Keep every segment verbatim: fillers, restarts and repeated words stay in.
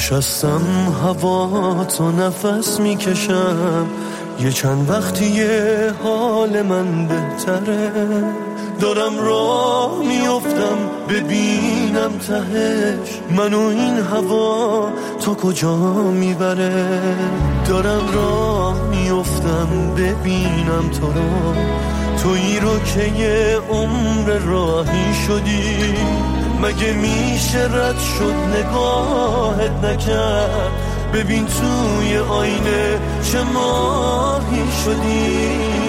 نشستم هوا تو نفس میکشم، یه چند وقتیه حال من بهتره، دارم راه میافتم ببینم تهش منو این هوا تا کجا میبره، دارم راه میافتم ببینم تو رو، تویی رو که یه عمر راهی شدی، مگه میشه رد شد نگاهت نکرد، ببین توی آینه چه ماهی شدی،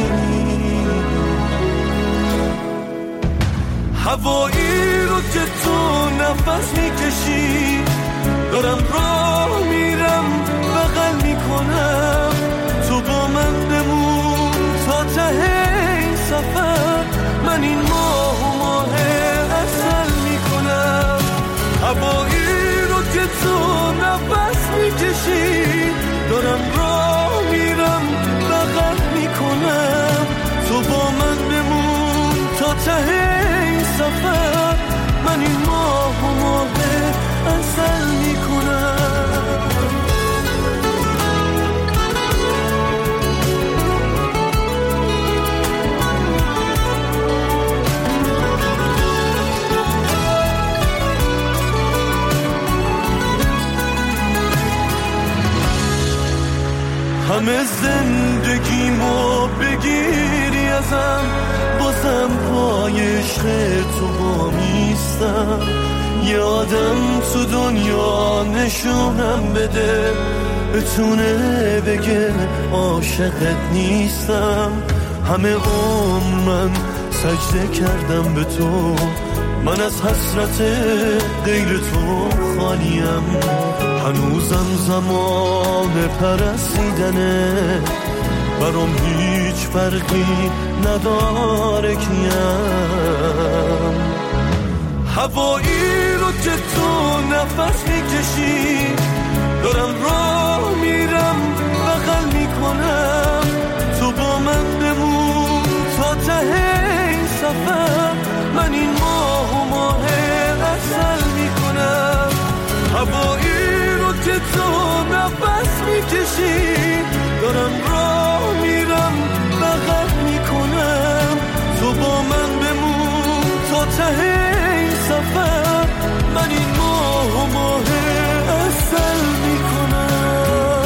هوایی رو که تو نفس میکشی، دارم راه میرم بغل میکنم، تو با من بمون تا ته این سفر، من این ماه و ماه اصل میکنم، هوایی رو که تو نفس میکشی، دارم راه میرم بغل میکنم، تو با من بمون تا ته این سفر، من این ماه و ماه اصل میکنم. همه زندگیمو بگیری ازم، بازم پای عشق تو با میستم، یه آدم تو دنیا نشونم بده، بتونه بگه عاشقت نیستم، همه عمر من سجده کردم به تو، من از حسرت غیر تو خالیم، هنوزم زمان پرستیدنه، برام هیچ فرقی نداره کیم، هوایی رو که تو نفس میکشی، دارم راه میرم بغل میکنم، تو با من بمون تا ته این سفر، من این ماه و ماه اصل میکنم، هوایی رو که تو نفس میکشی، دارم راه میرم بغل میکنم، تو با من بمون تا ته این سفر، من این ماه و ماه اصل میکنم.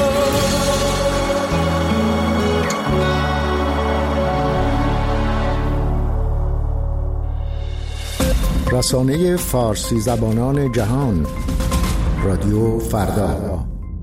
رسانه فارسی زبانان جهان، رادیو فردا.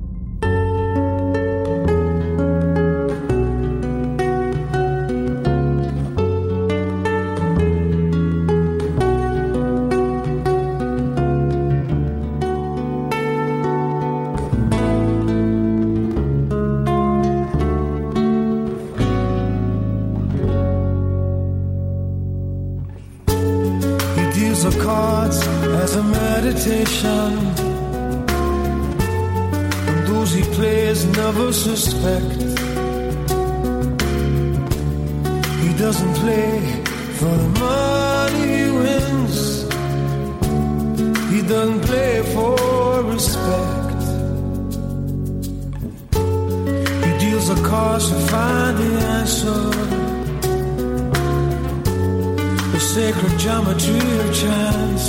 Suspect he doesn't play for the money he wins, he doesn't play for respect, he deals the cards to find the answer, the sacred geometry of chance,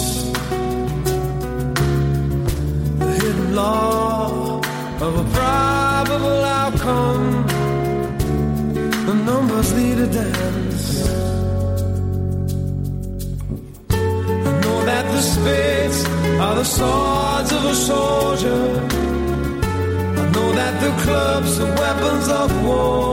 the hidden law of a probable outcome, the numbers lead a dance. I know that the spades are the swords of a soldier, I know that the clubs are weapons of war,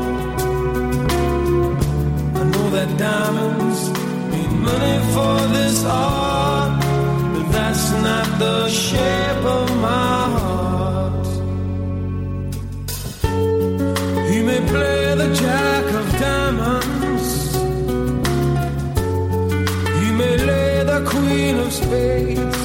I know that diamonds mean money for this art, but that's not the shape of my heart. He may play the jack of diamonds, he may lay the queen of spades,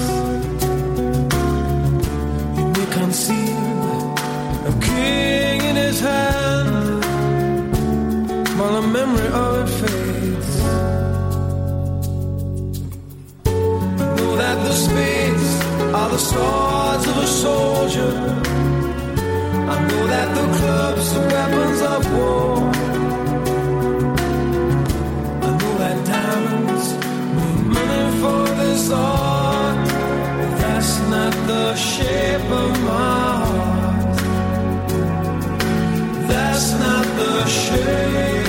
he may conceal a king in his hand while the memory of it fades. I know that the spades are are the swords of a soldier. I know that the clubs are weapons of war. I know that diamonds need money for this art, but that's not the shape of my heart. That's not the shape.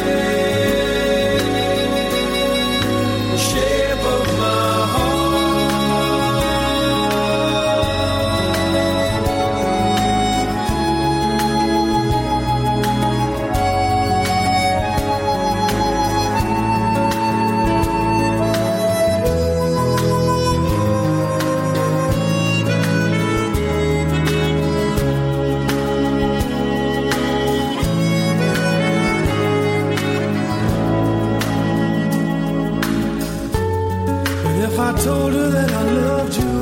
I told her that I loved you,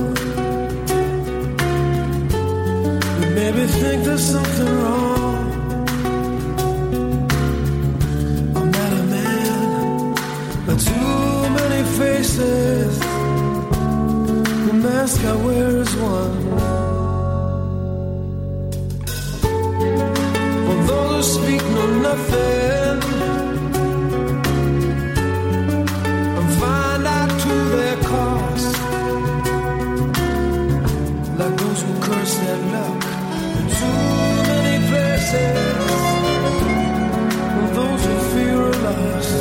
you made me think there's something wrong. I'm not a man, but too many faces. The mask I wear is one. For those who speak know nothing and find out to their cost, like those who curse their luck in too many places, and those who fear are lost.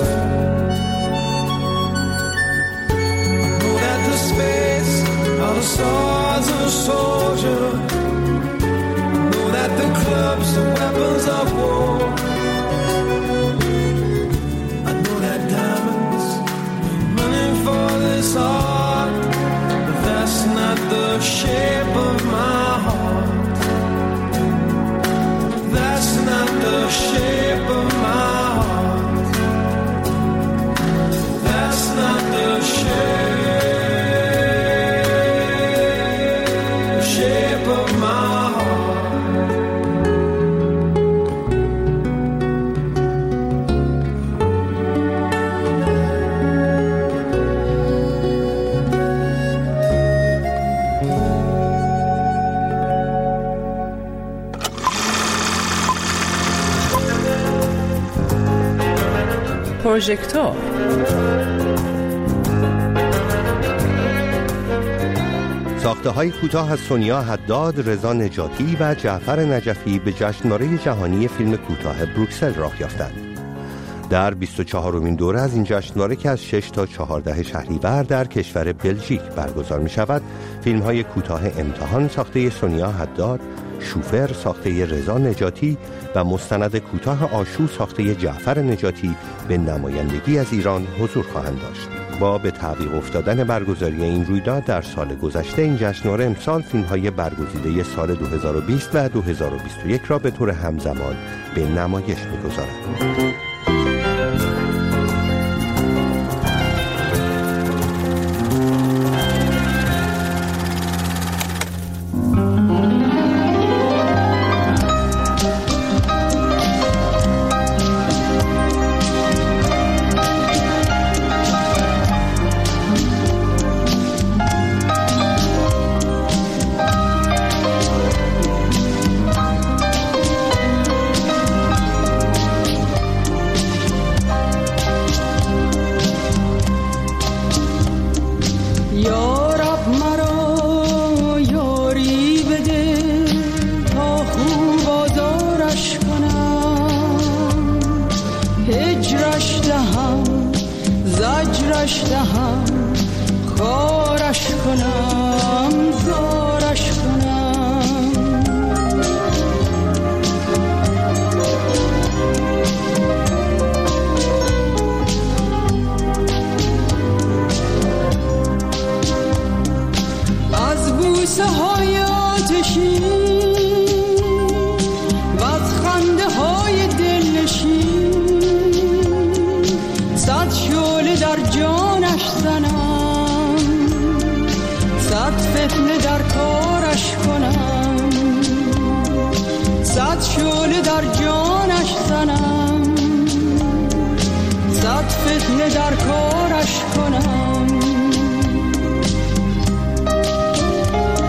I know that the spades are the swords of a soldier. I know that the clubs are weapons of war. I know that diamonds need money for this art, but that's not the shape of my heart. That's not the shape of my heart. That's not the shape, shape of my پروژکتور. ساخته‌های کوتاه از سونیا حداد، رضا نجاتی و جعفر نجفی به جشنواره جهانی فیلم کوتاه بروکسل راه یافتند. در بیست و چهارمین دوره از این جشنواره که از شش تا چهارده شهریور در کشور بلژیک برگزار می شود، فیلم‌های کوتاه امتحان ساخته سونیا حداد، شوفر ساخته رضا نجاتی و مستند کوتاه آشو ساخته جعفر نجاتی به نمایندگی از ایران حضور خواهند داشت. با به تعویق افتادن برگزاری این رویداد در سال گذشته، این جشنواره امسال فیلم‌های برگزیده سال دو هزار و بیست و دو هزار و بیست و یک را به طور همزمان به نمایش می‌گذارد. در کارش کنم.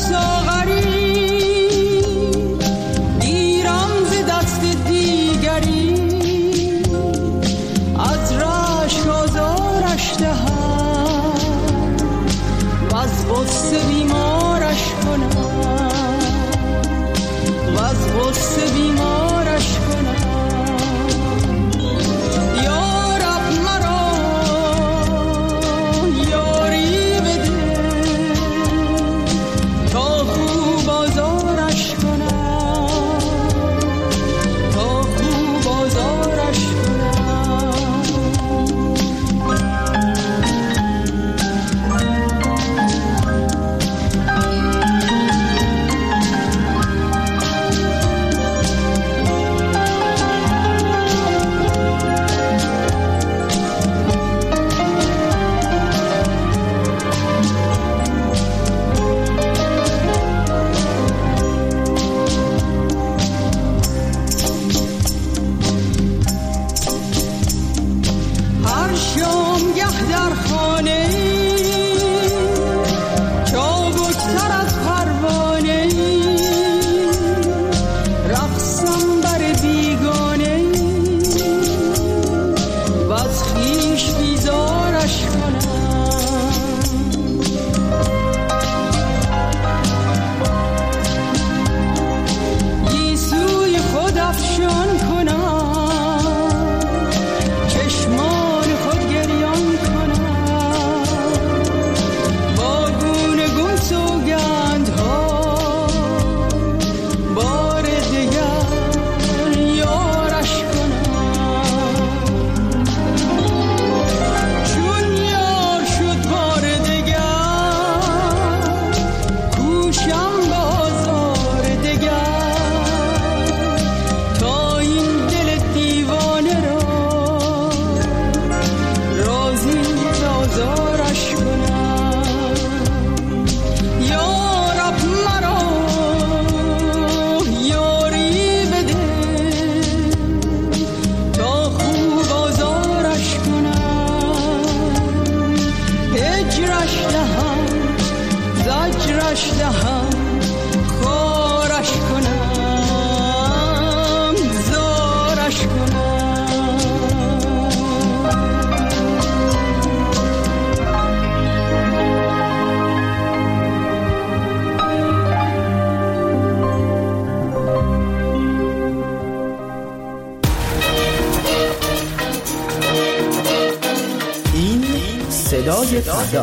صدای فردا،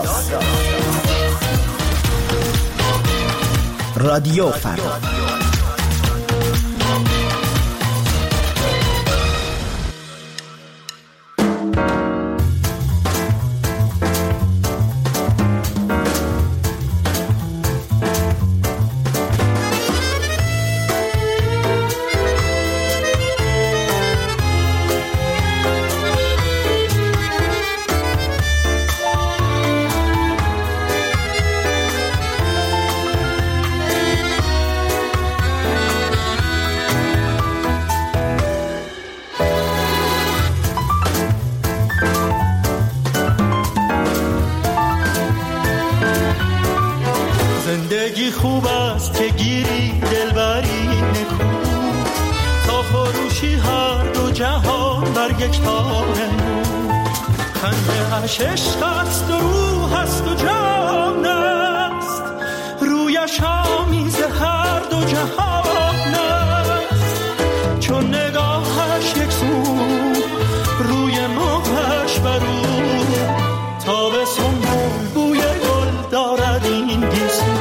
رادیو فردا. زندگی خوب است که گیری دلبری نکو، تا فروشی هر دو جهان بر یک تار نور. خنده اش عشق است و روح است و جان است، رویش آمیز هر دو جهان است. چون نگاهش یک سو، روی ماهش برو، تا به سنبول بوی گل دارد این گیسو.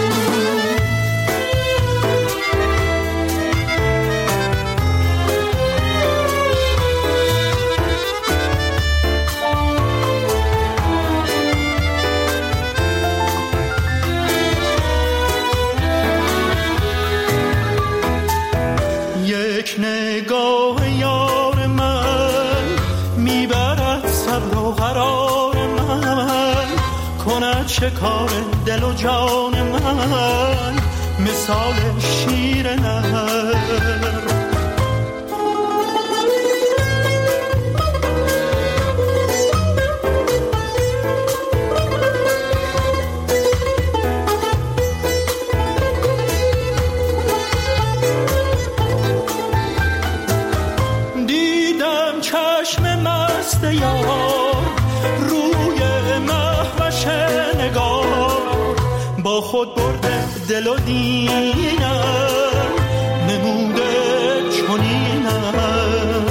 یک نگاه یار من میبرد صبر و قرار من، کند شکار دل و جان من مثال شیر نر. چشم مست یار روی مهوش نگار با خود برده دل و دینم نموده چنینم.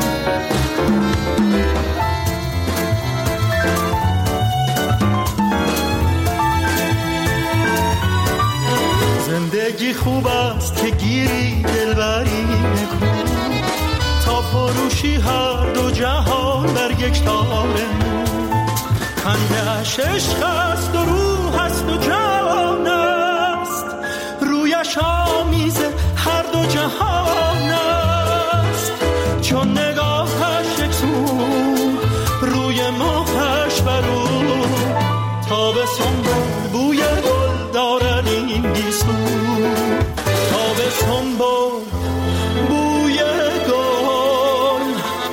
زندگی خوب است که گیری دلبری نکو تا فروشی هر دو جهان در یک تاره. خنده‌اش عشق است و روح است و جان است رویش آمیزه هر دو جهان است. چون نگاهش یک سو روی مخش برو تا به سنبل بوی گل دارد این گیسو تا به سنبل بوی گل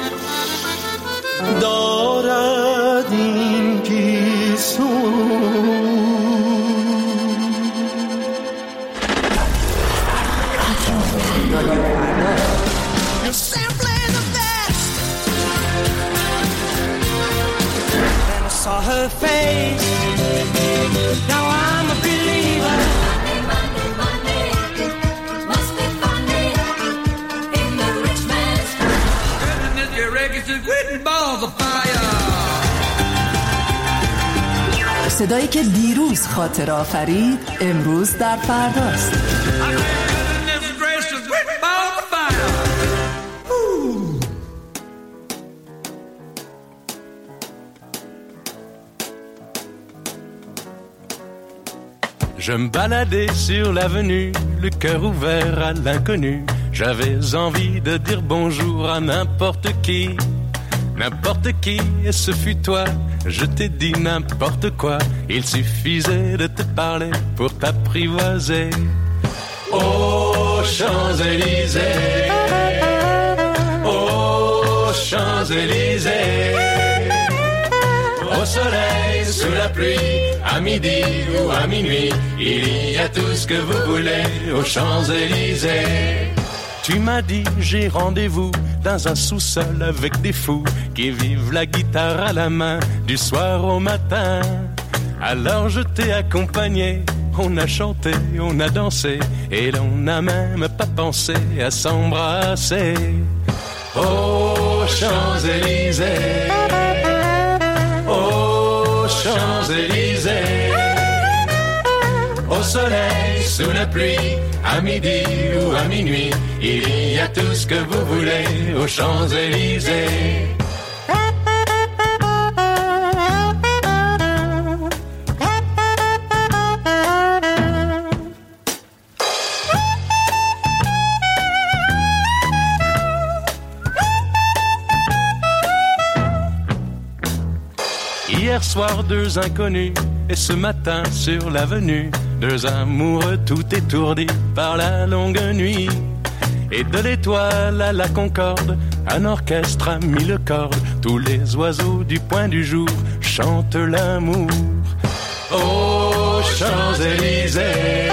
دارد این گیسو. Saw her face. Now I'm a believer. Monday, Monday, Monday. Must be funny in the rich man's house. Goodness, your records are written balls of fire. صدایی که دیروز خاطر آفرید امروز در فرداست. Goodness gracious, written balls of fire. Je me baladais sur l'avenue, le cœur ouvert à l'inconnu. J'avais envie de dire bonjour à n'importe qui, n'importe qui, et ce fut toi. Je t'ai dit n'importe quoi, il suffisait de te parler pour t'apprivoiser. Aux Champs-Élysées, aux Champs-Élysées, au soleil, sous la pluie, à midi ou à minuit, il y a tout ce que vous voulez aux Champs-Élysées. Tu m'as dit j'ai rendez-vous dans un sous-sol avec des fous qui vivent la guitare à la main du soir au matin. Alors je t'ai accompagné, on a chanté, on a dansé et l'on n'a même pas pensé à s'embrasser. Aux Champs-Élysées, aux Champs-Élysées, au soleil, sous la pluie, à midi ou à minuit, il y a tout ce que vous voulez aux Champs-Élysées. Hier soir, deux inconnus, et ce matin sur l'avenue, deux amoureux tout étourdis par la longue nuit. Et de l'étoile à la Concorde, un orchestre a mis le corde. Tous les oiseaux du point du jour chantent l'amour. Aux Champs-Élysées,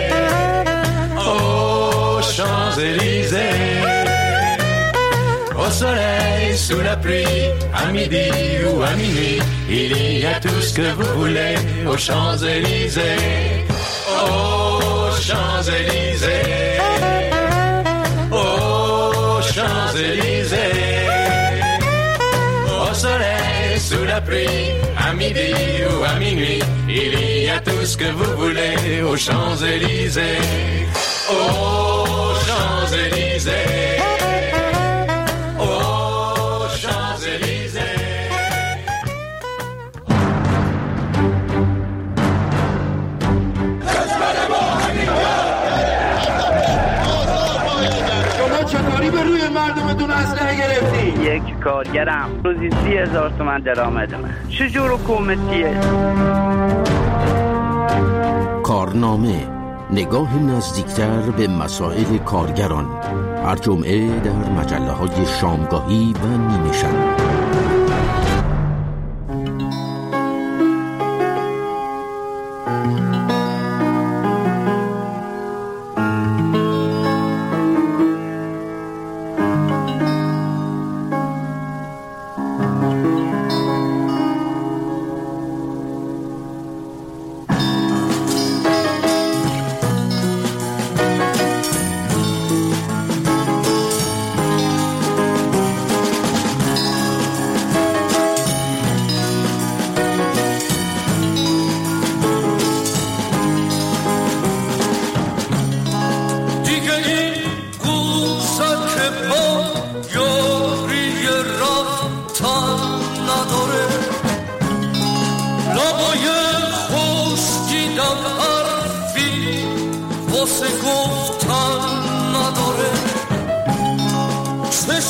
aux Champs-Élysées, au soleil, sous la pluie, à midi ou à minuit, il y a tout ce que vous voulez aux Champs-Élysées. Aux Champs-Élysées, aux Champs-Élysées, au soleil, sous la pluie, à midi ou à minuit, il y a tout ce que vous voulez aux Champs-Élysées. Aux Champs-Élysées, aux Champs-Élysées. چطوری به روی مردمتون اسلحه گرفتی؟ یک کارگرم روزی سی هزار تومن درآمدمه. چجور حکومتیه؟ کارنامه، نگاه نزدیکتر به مسائل کارگران، هر جمعه در مجله های شامگاهی و نیمه شب.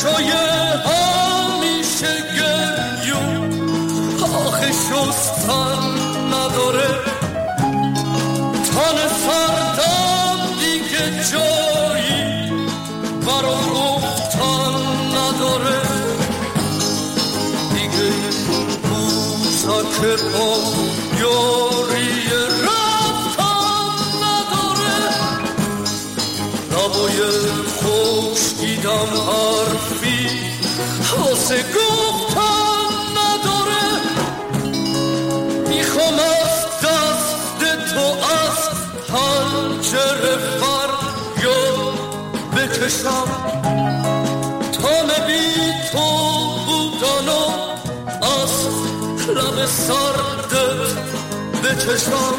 چشای همیشه گریون آخه شستن نداره تن سردم دیگه جایی برا گفتن نداره دیگه بوسک با یاری رفتن نداره لبای خشکیدم حرفی واسه گفتن نداره میخوام از دست تو از پنجره فریاد بکشم تام بی تو بودن و از لب سردت بکشم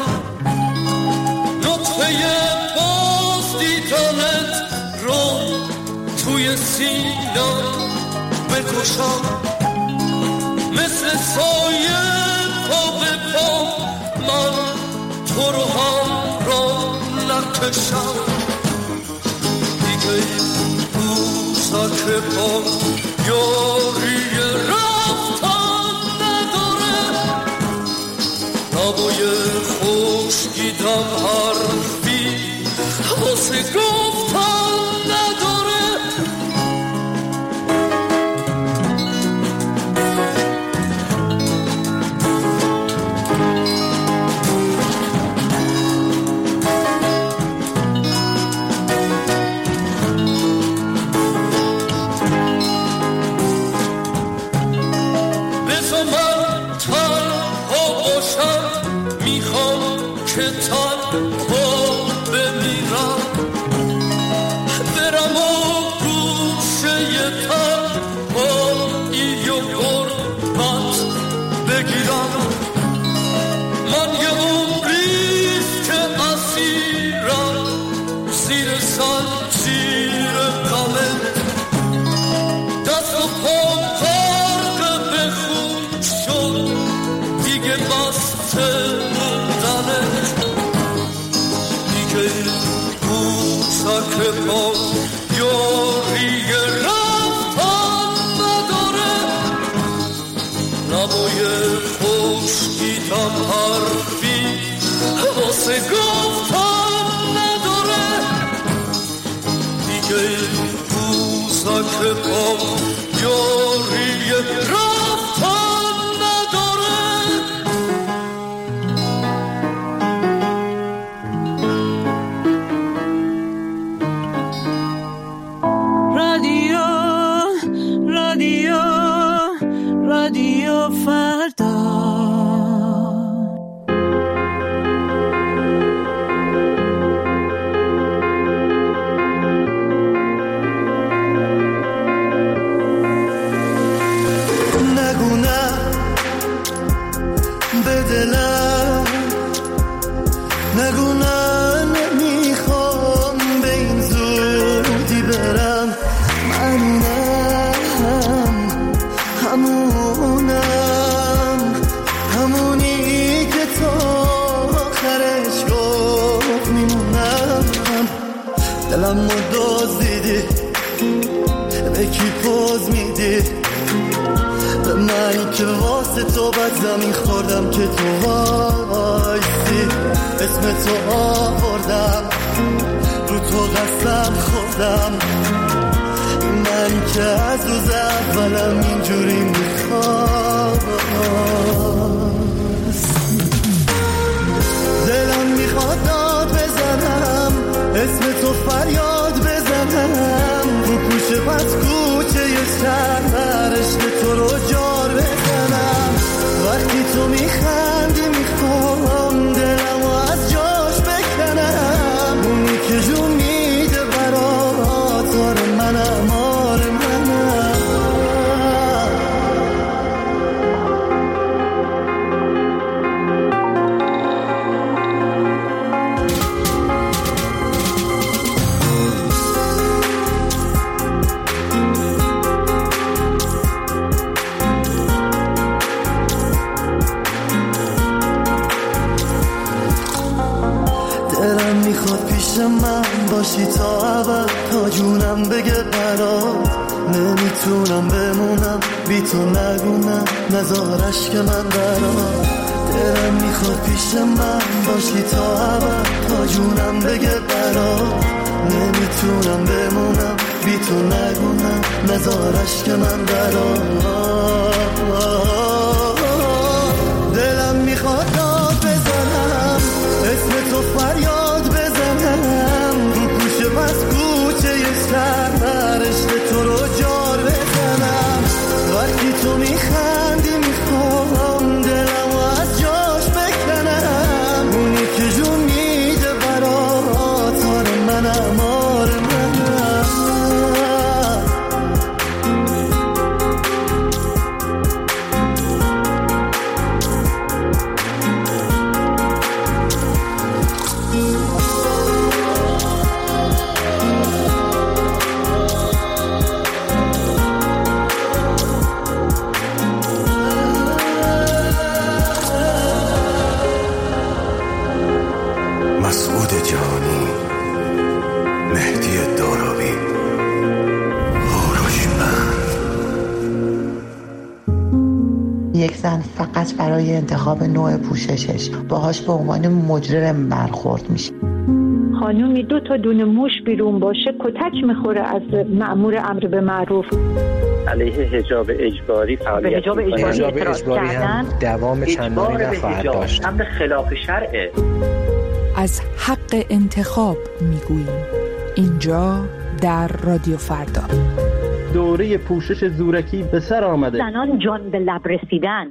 نطفه باز دیدنت رو توی سینم بکشم مثل سایه پا به پا من تو رو هم را نکشم دیگه بوسک پا یاری رفتن نداره لبای خشکیدم حرفی واسه گفتن نداره که تنها بمیرم برم و گوشه تنهایی و غربت بگیرم من یه عمریست که اسیرم زیر زنجیر غمت دست و پام غرق به خون شد دیگه بسته بوسک پا یاری رفتن نداره لبای خشکیدم حرفی واسه گفتن نداره دیگه بوسک پا یاری رفتن نداره رادیو فردا نگو نه به دلم نگو نه نمیخوام به این زودی برم منم همونم همونی که تا آخرش گفت میمونم دلم رو دزدیدی به کی پوز میدی به من که واسه تو بد زمین خوردم که تو وایسی اسم تو آوردم رو تو قسم خوردم من که از روز اولم اینجوری میخواست دلم میخواد داد بزنم اسم تو فریاد بزنم رو کوچه پس کوچه یه شهر عشق تو رو جار بزنم وقتی تو میخندی میخوام دلم رو از جاش بکنم اونی که جون میده برات آره منم آره منم من باشی تا ابد تا جونم بگه برات نمیتونم بمونم بی تو نگونم نزارش که من برام دلم میخواد پیش من باشی تا ابد تا جونم بگه برام نمیتونم بمونم بی تو نگونم نزارش که من برام دلم میخواد داد بزنم اسم تو فریاد بزنم رو کوچه پس کوچه شهر عشق تو رو جار بزنم وقتی تو میخندی میخوام دلم و از جاش بکنم اونی که جون میده برات آره منم آره منم مسعود جانی، مهدی دارابی، هوروشمند. یک زن فقط برای انتخاب نوع پوششش باهاش به عنوان مجرم برخورد میشه. خانومی دو تا دونه موش بیرون باشه کتک میخوره از مأمور امر به معروف. علیه حجاب اجباری فعالیت حجاب اجباری, حجاب اجباری هم دوام چندانی نخواهد داشت. امر خلاف شرعه. از حق انتخاب میگوییم اینجا در رادیو فردا. دوره پوشش زورکی به سر آمده. زنان جان به لب رسیدن.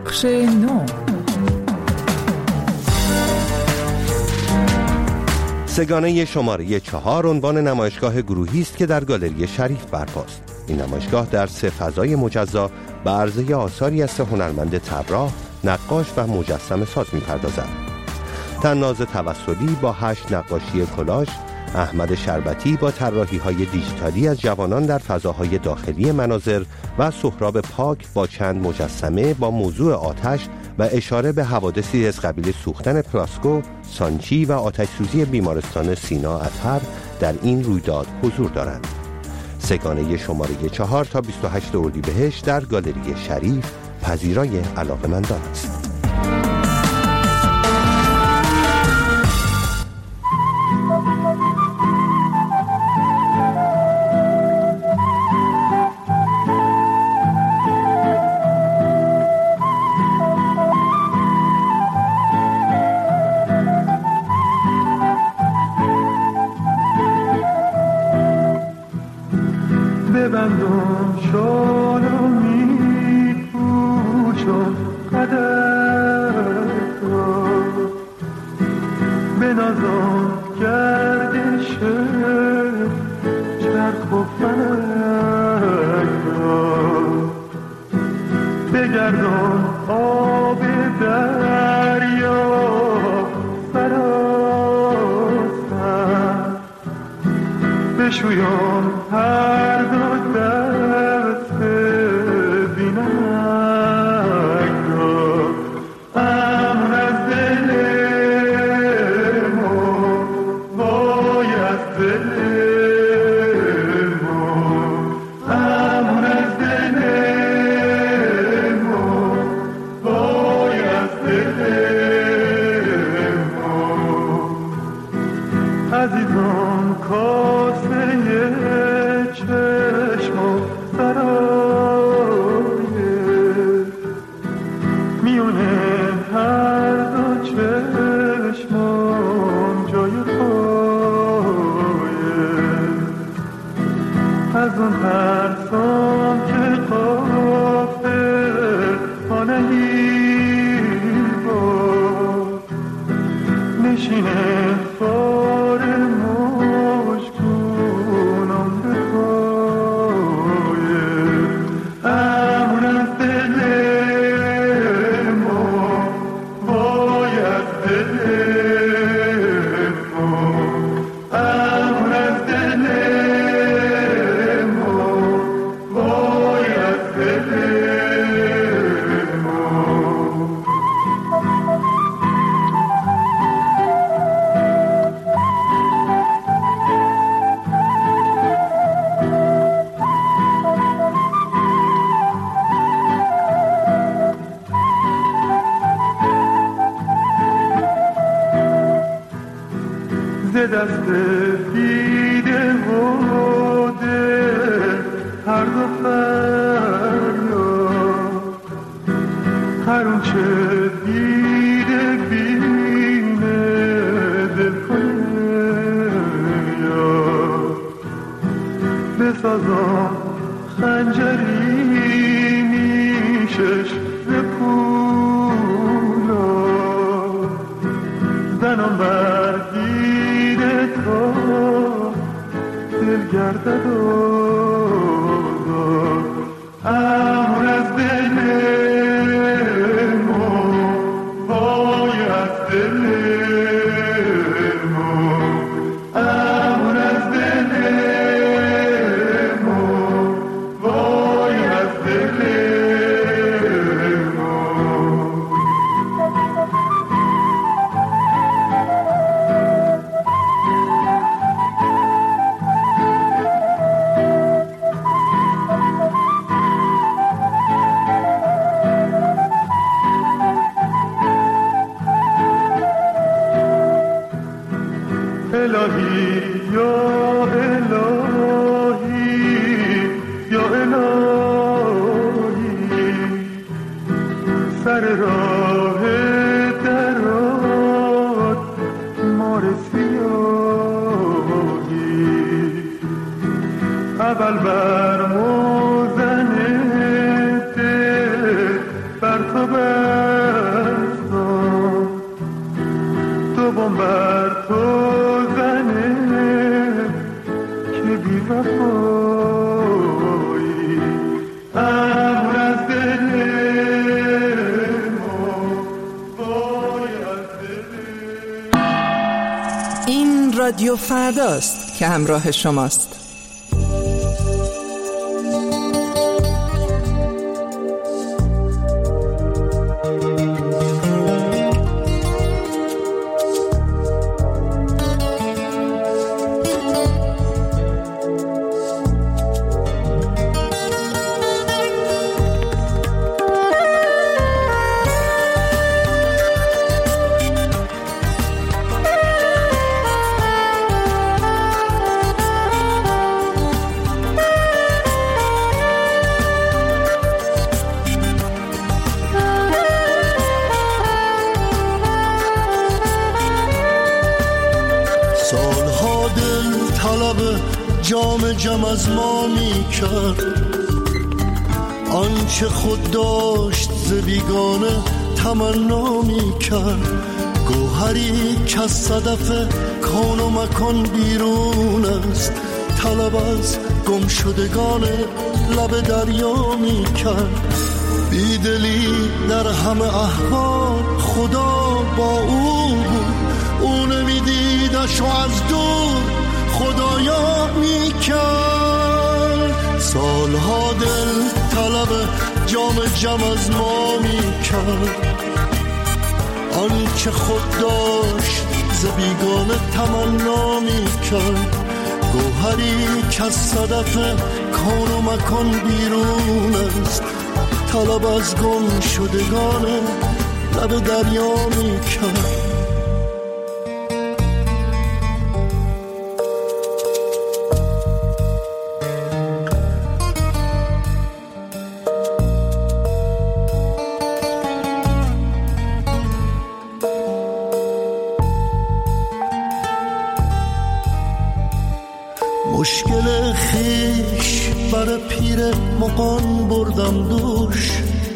بخش نو. سگانه شماره چهار عنوان نمایشگاه گروهی است که در گالری شریف برپاست. این نمایشگاه در سه فضای مجزا به عرضه آثاری از سه هنرمند طراح، نقاش و مجسمه ساز می‌پردازد. طناز توسلی با هشت نقاشی کلاژ، احمد شربتی با طراحی‌های دیجیتالی از جوانان در فضاهای داخلی مناظر و سهراب پاک با چند مجسمه با موضوع آتش و اشاره به حوادثی از قبیل سوختن پلاسکو، سانچی و آتش‌سوزی بیمارستان سینا اطهر در این رویداد حضور دارند. سگانه شماره چهار تا بیست و هشت اردیبهشت در گالری شریف پذیرای علاقه‌مندان است. ببندم شالو می پوشم قدر تو، بنازم گردش چرخ و فلک را، بگردم آب دریا سراسر، بشویم هر دو دست بینک را، امن از دل ما وای از دل ما، امن از دل ما وای از دل ما. عزیزان کاسه چشم و سرایه، میونه هر دو چشمان جای پایه، از اون ترسام که غافل آنهی با نشینه فار مشکونم به پایه، امون از دل ما وای از دل ما، امون از دل ما وای از دل ما. ز دست دیده و دل هر دو فریاد، هر اون چه دیده بینه دل کنه یاد، بسازم خنجری نیشش ز پولاد، زنم بر دیده تا دل گردد و امون از دل ما وای از دل ما، امون از دل ما وای از دل ما. الهی یا الهی یا الهی، سر راه درات مار سیاهی، اول بر موزن دل بر تو بستان تو بر تو زنه که بی وفایی امر از دل ما باید این رادیو فرداست که همراه شماست. جام جم از ما می کرد آنچه خود داشت ز بیگانه تمنا می کرد گوهری که از صدف کون و مکان بیرون است طلب از گم شدگان لب دریا می کرد بیدلی در همه احوال خدا با او بود او نمیدیدش و از دور خدایا می کرد سالها دل طلب جام جم از ما می کرد آنچه خود داشت ز بیگانه تمنا می کرد گوهری که از صدف کون و مکان بیرون است طلب از گم شدگان لب دریا می کرد مشکل خیش بر پیر مغان بردم دوش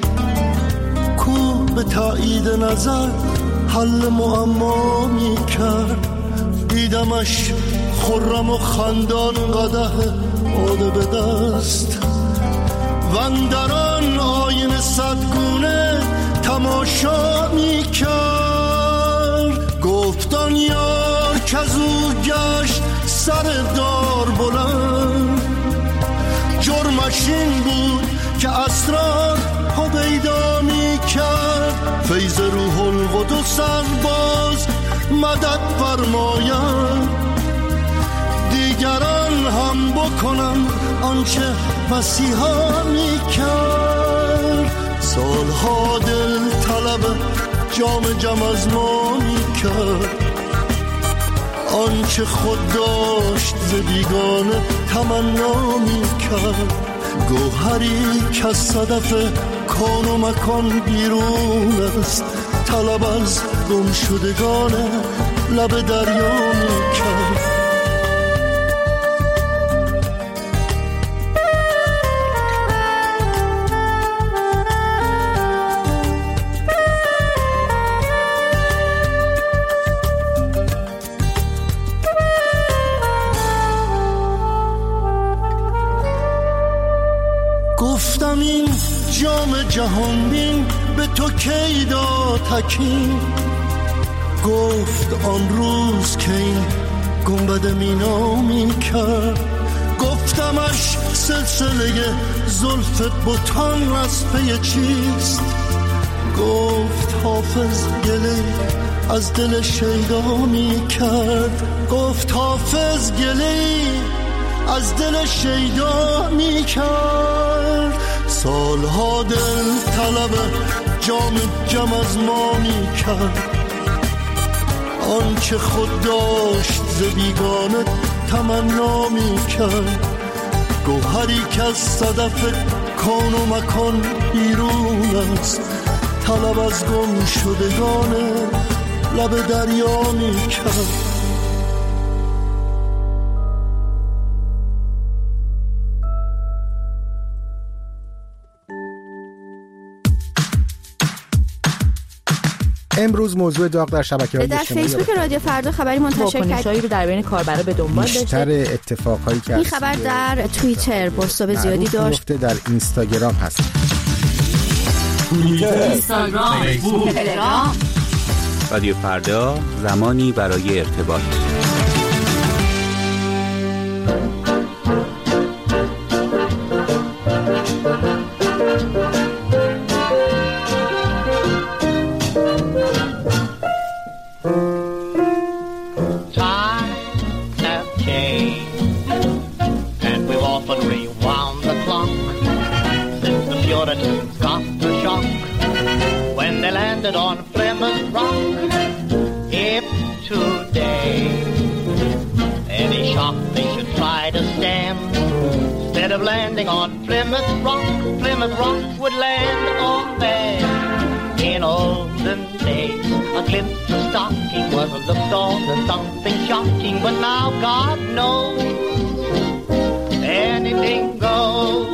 کو به تایید نظر حل معما می کرد دیدمش خرم و خندان قدح باده به دست وندران آینه صدگونه تماشا می کرد گفتان یار که از او گشت سر دار بلند جرمش این بود که اسرار هویدا می کرد فیض روح القدس باز مدد فرماید دیگران هم بکنم آنچه مسیحا می کرد سالها دل طلب جام جم از ما می کرد آنچه خود داشت ز بیگانه تمنا می کرد گوهری که از صدف کون و مکان بیرون است طلب از گم شدگان لب دریا می کرد گفتم این جام جهان بین به تو کی داد تکین گفت آن روز که این گنبد مینا می کرد گفتمش سلسله زلف بتان از پی چیست گفت حافظ گله از دل شیدا می کرد گفت حافظ گله از دل شیدا می کرد سالها دل طلب جام جم از ما می کرد آنچه خود داشت ز بیگانه تمنا می کرد گوهری که از صدف کون و مکان بیرون است طلب از گم شدگان لب دریا می کرد امروز موضوع داغ در شبکه‌های در اجتماعی فیسبوک رادیو فردا خبری منتشر کرد. واکنش‌هایی رو در بین کاربرا به دنبال داشته. بیشتر اتفاقهایی که این خبر در توییتر بازتاب زیادی داشت. در اینستاگرام هست. اینستاگرام، فیسبوک، تلگرام. رادیو فردا، زمانی برای ارتباط. On Plymouth Rock. If today any shop they should try to stem, instead of landing on Plymouth Rock, Plymouth Rock would land on them. In olden days, a glimpse of stocking was looked on as something shocking, but now God knows anything goes.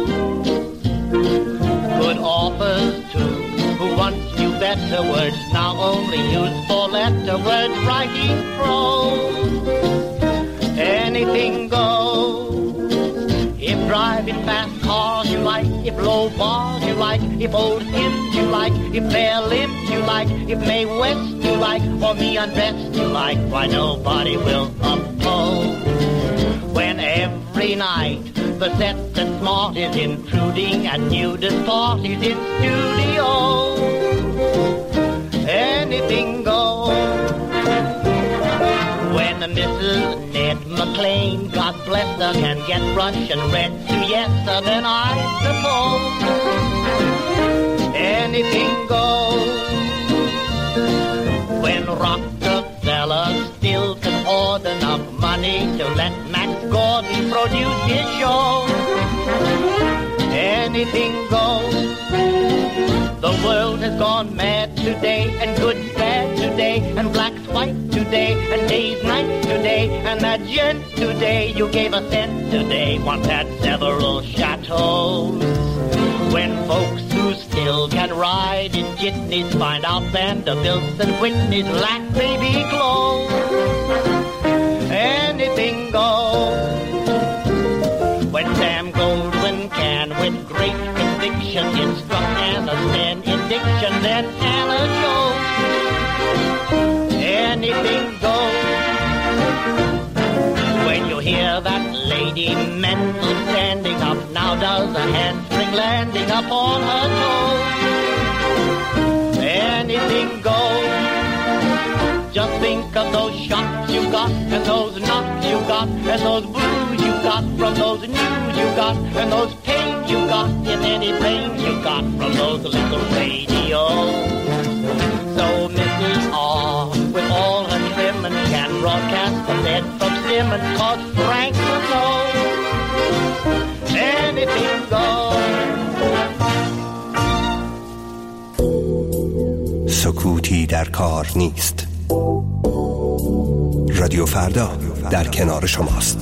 Good authors too, who once knew better words, now only use four-letter words, writing prose. Anything goes. If driving fast cars you like, if low bars you like, if old hymns you like, if bare limbs you like, if Mae West you like, or me undressed you like, why nobody will oppose. When every night the set and smart is intruding at nudist parties in studios, anything goes. When Missus Ned McLean, God bless her, can get Russian red siesta, then I suppose anything goes. When Rockefeller still can order enough money to let Max Gordon produce his show, anything goes. The world has gone mad today, and good's bad today, and black's white today, and day's night today, and that gent today you gave a cent today once had several chateaus. When folks who still can ride in jitneys find out Vanderbilts and Whitneys lack baby clothes, anything goes. When Sam Goldwyn can with great conviction instruct Anna Sten in diction, then Anna shows anything goes. When you hear that Lady Mendel standing up, now does a handspring landing up on her toes, anything goes. Just think of those shots you got, and those knocks you got, and those blues you got from those news you got, and those pains you got in any pain you got from those little radios. So Missus R, with all her trimming, can broadcast the bed from Simmons, 'cause Frank would know anything goes. سکوتی در کار نیست. رادیو فردا در کنار شماست.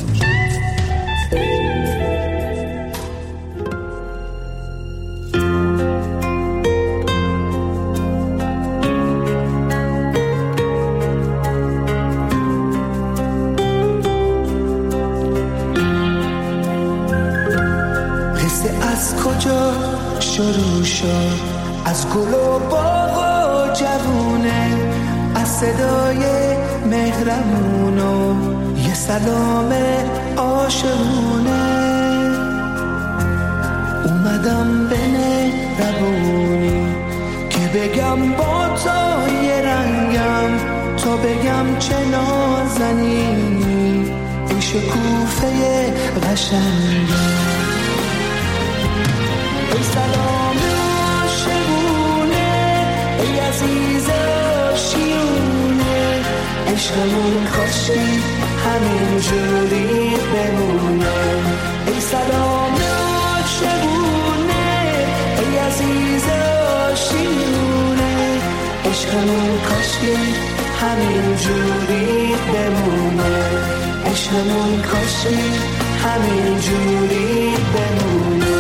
قصه از کجا شروع شد؟ از گل و باغ و جوونه، از صدای مهرمون و یه سلام عاشقونه. اومدم به مهربونی که بگم با تو یه رنگم، تا بگم چه نازنینی، این شکوفه قشنگم. ای سلام عاشقونه، ای عزیز شیونه، عشقمون کاشکی همین جوری بمونه. ای سلام عاشقونه، ای عزیز شیونه، عشقمون کاشکی همین جوری بمونه. عشقمون کاشکی همین جوری بمونه.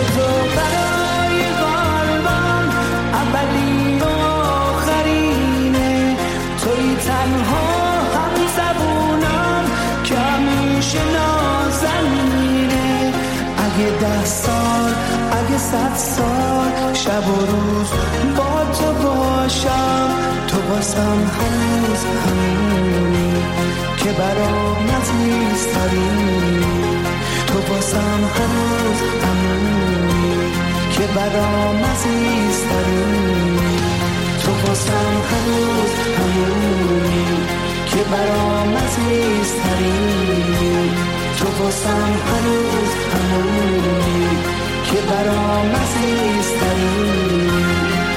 تو برای قلبم اولی و آخرینه، توی تنها هم زبونم که همیشه نازنینه. اگه ده سال اگه صد سال شب و روز با تو باشم، تو باسم هنوز همونی که برام عزیزترینی. تو باسم هنوز همونی که برام عزیزترینی. تو باسم هنوز همونی که برام عزیزترینی. تو باسم هنوز همونی که برام عزیزترینی.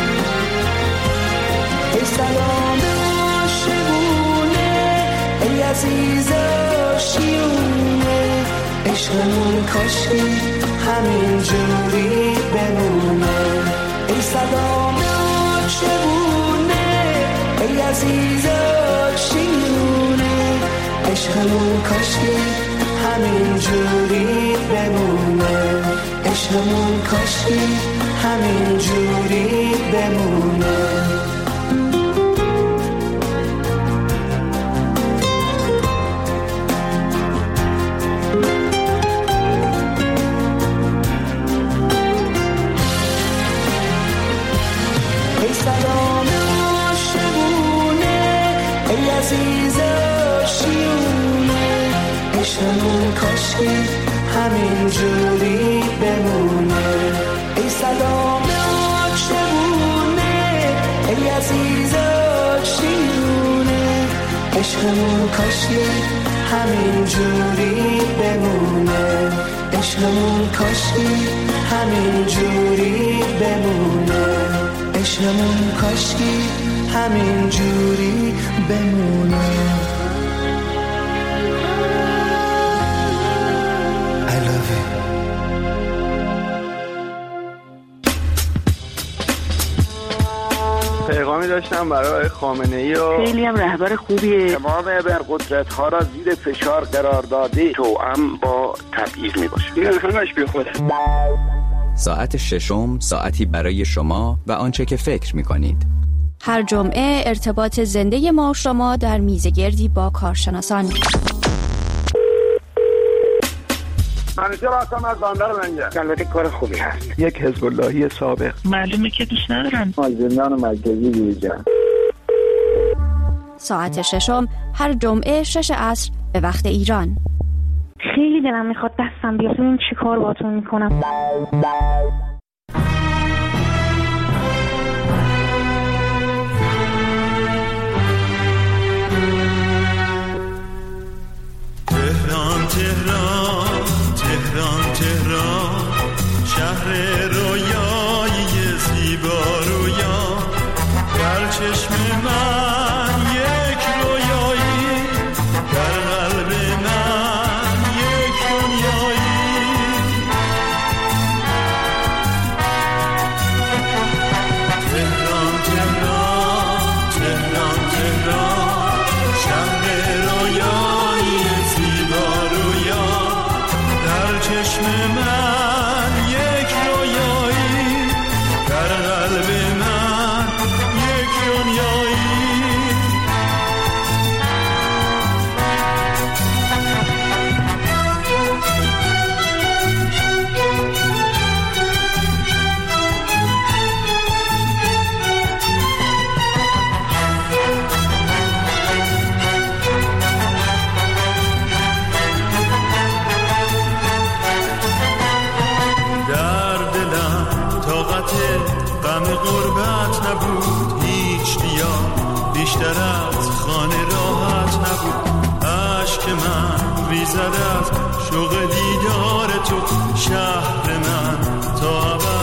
ای سلام عاشقونه، ای عزیز آشیونه، عشقمون کاشکی همین جوری بمونه. ای سلام عاشقونه، ای عزیز آشیونه، عشقمون کاشکی همین جوری بمونه. عشقمون کاشکی همین جوری بمونه. ای سلام عاشقونه، ای عزیز آشیونه، عشقمون کاشکی همین جوری بمونه. ای سلام عاشقونه، ای عزیز آشیونه، عشقمون کاشکی همین جوری بمونه. عشقمون کاشکی همین جوری بمونه. عشقمون کاشکی همین جوری بمونه. I love you. پیغامی داشتم برای خامنه‌ای و خیلی هم رهبر خوبیه. تمام ابرقدرت‌ها را زیر فشار قرار داده، توأم با تبعیض میباشه. این همش بی خوده. ساعت ششم ساعتی برای شما و آنچه که فکر می‌کنید. هر جمعه ارتباط زنده ما و شما در میزگردی با کارشناسان. منیجر هستم از بندر منجر. البته کار خوبی هست. یک حزب اللهی سابق. معلومه که دوست ندارم. از زندان مرکزی بیرون. ساعت ششم هر جمعه شش عصر به وقت ایران. خیلی دلم میخواد دستم بیاد. این چی کار باهاتون میکنم؟ تهران تهران تهران تهران، شهر رویایی زیبا رویا، در چشم من یک رویایی، در قلب من یک دنیایی. تهران تهران تهران تهران، شهر رویایی زیبا رویا، در چشم من یک رویایی، در قلب من یک دنیایی. غم غربت نبود هیچ دیا، بیشتر از خانه راحت نبود. عشق من ریزد از شوق دیدار تو، شهر من تا ابد